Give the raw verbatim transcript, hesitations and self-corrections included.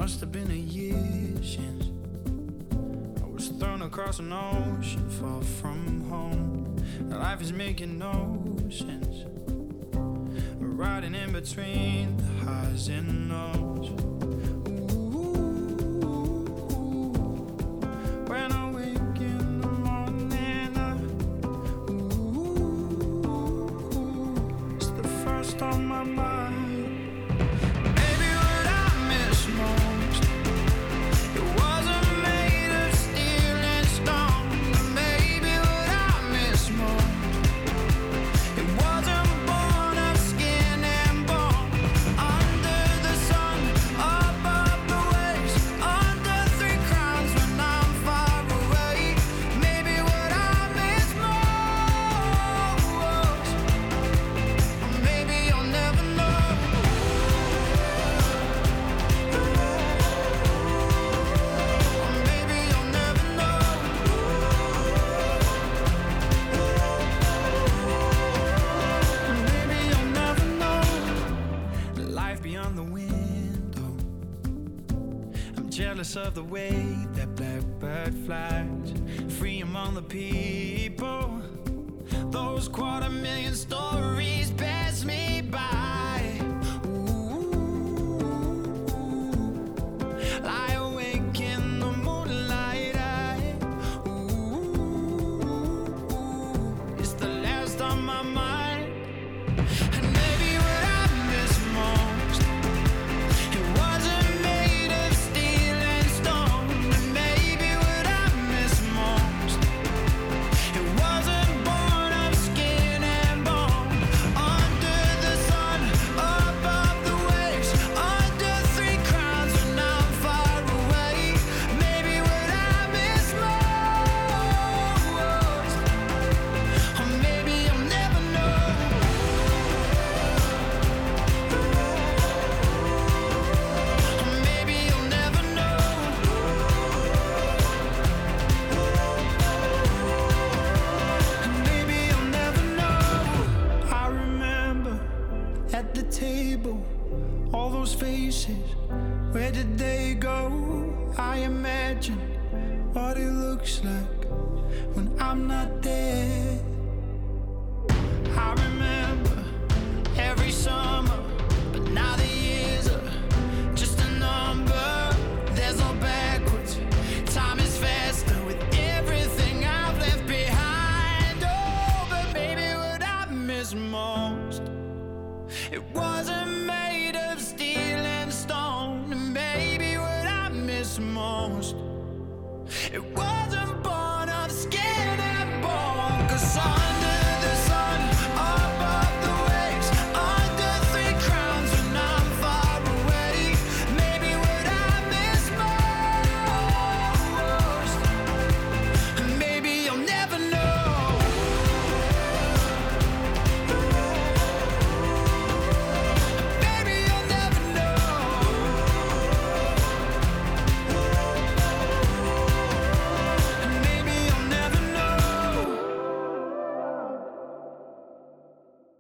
Must have been a year since I was thrown across an ocean far from home. Life is making no sense, riding in between the highs and lows. When I wake in the morning, I, ooh, it's the first on my mind. Baby, what I miss most, it wasn't made of steel and stone. Maybe what I miss most, it wasn't born of skin and bone. Under the sun, above the waves, under three crowns when I'm far away. Maybe what I miss most, or maybe I'll never know. Or maybe I'll never know. Maybe I'll never know. Life beyond the window. I'm jealous of the way that blackbird flies, free among the people. Those quarter million stories pass me by. Ooh, lie awake in the moonlight. I, ooh, it's the last on my mind. And maybe what I miss most, it wasn't made of steel and stone. And maybe what I miss most, it wasn't born of skin and bone. Under the sun, above the waves, under three crowns when I'm far away. Maybe what I miss most, or maybe I'll never know. Or maybe I'll never know. And maybe I'll never know. I remember at the table, all those faces, where did they go? I imagine what it looks like when I'm not there. I remember every summer, but now the years are just a number. There's no backwards, time is faster with everything I've left behind. Oh, but maybe what I miss most, it was